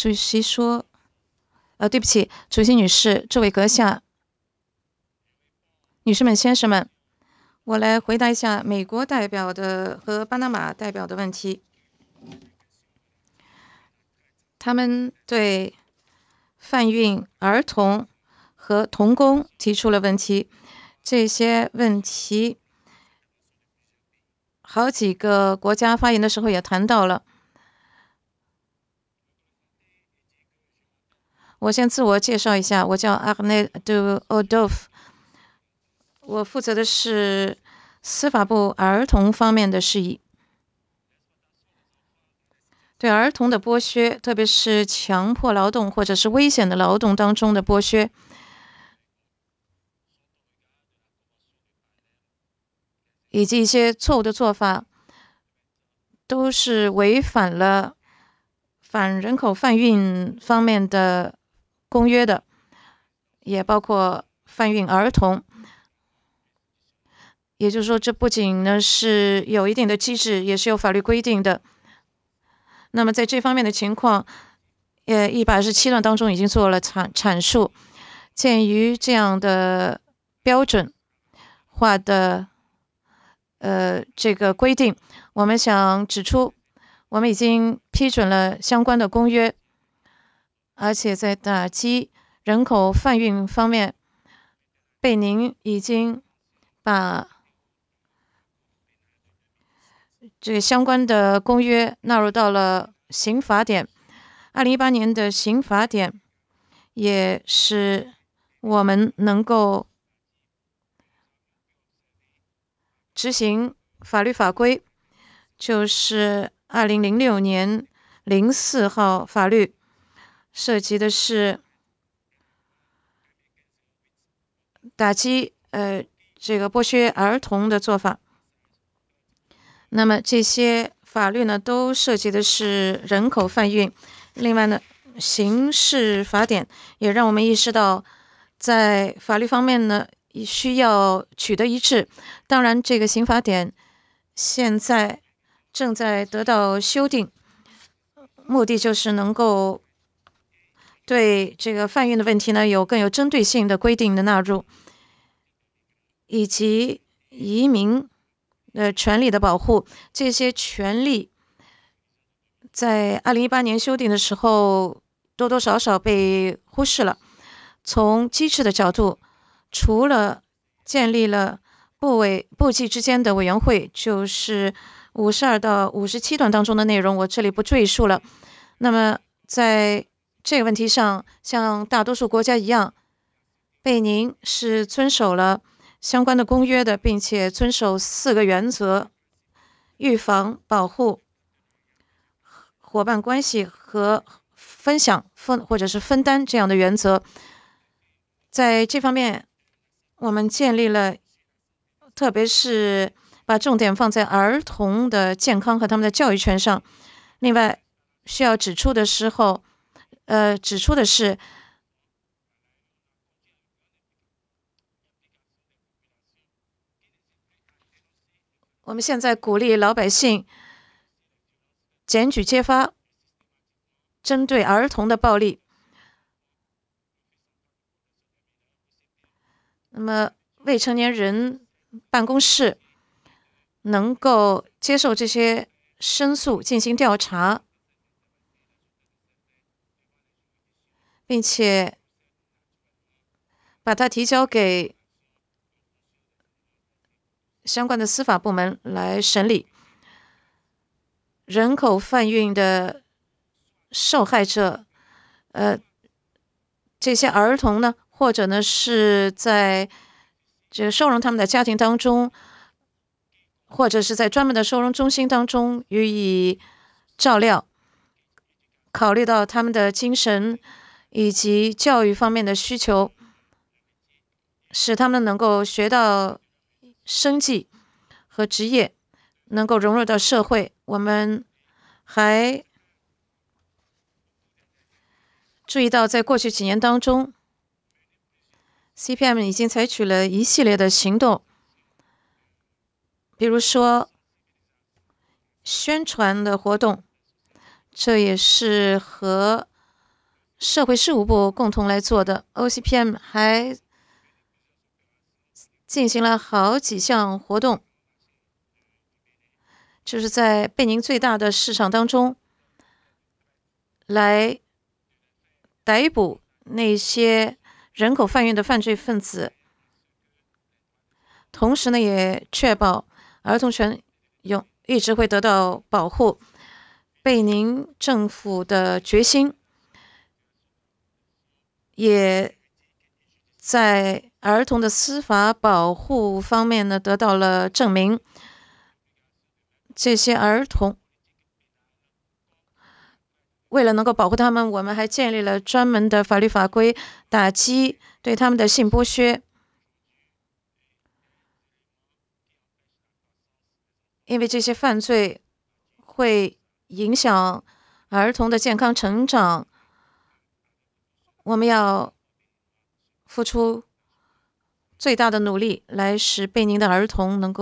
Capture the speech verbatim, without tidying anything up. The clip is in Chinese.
主席说，呃，对不起，主席女士，这位阁下，女士们、先生们，我来回答一下美国代表的和巴拿马代表的问题。他们对贩运儿童和童工提出了问题，这些问题好几个国家发言的时候也谈到了。我先自我介绍一下，我叫 Arne de Odolf， 我负责的是司法部儿童方面的事宜。对儿童的剥削，特别是强迫劳动或者是危险的劳动当中的剥削，以及一些错误的做法，都是违反了反人口贩运方面的公约的，也包括贩运儿童。也就是说，这不仅呢是有一定的机制，也是有法律规定的。那么在这方面的情况，呃，一百二十七段当中已经做了阐阐述。鉴于这样的标准化的呃这个规定，我们想指出，我们已经批准了相关的公约，而且在打击人口贩运方面，贝宁已经把这个相关的公约纳入到了刑法典。二零一八年的刑法典也使我们能够执行法律法规，就是二零零六年零四号法律，涉及的是打击呃这个剥削儿童的做法。那么这些法律呢，都涉及的是人口贩运。另外呢，刑事法典也让我们意识到，在法律方面呢，需要取得一致。当然，这个刑法典现在正在得到修订，目的就是能够对这个贩运的问题呢，有更有针对性的规定的纳入，以及移民的权利的保护。这些权利在二零一八年修订的时候，多多少少被忽视了。从机制的角度，除了建立了部委部际之间的委员会，就是五十二到五十七段当中的内容，我这里不赘述了。那么在这个问题上，像大多数国家一样，贝宁是遵守了相关的公约的，并且遵守四个原则：预防、保护、伙伴关系和分享分或者是分担这样的原则。在这方面，我们建立了，特别是把重点放在儿童的健康和他们的教育权上。另外，需要指出的时候，呃，指出的是，我们现在鼓励老百姓检举揭发针对儿童的暴力。那么，未成年人办公室能够接受这些申诉进行调查，并且把它提交给相关的司法部门来审理。人口贩运的受害者，呃，这些儿童呢，或者呢是在这个收容他们的家庭当中，或者是在专门的收容中心当中予以照料，考虑到他们的精神以及教育方面的需求，使他们能够学到生计和职业，能够融入到社会。我们还注意到，在过去几年当中 ，C P M 已经采取了一系列的行动，比如说宣传的活动，这也是和社会事务部共同来做的。O C P M 还进行了好几项活动，就是在贝宁最大的市场当中来逮捕那些人口贩运的犯罪分子，同时呢，也确保儿童权永一直会得到保护。贝宁政府的决心也在儿童的司法保护方面呢得到了证明。这些儿童为了能够保护他们，我们还建立了专门的法律法规，打击对他们的性剥削。因为这些犯罪会影响儿童的健康成长，我们要付出最大的努力来使贝宁的儿童能够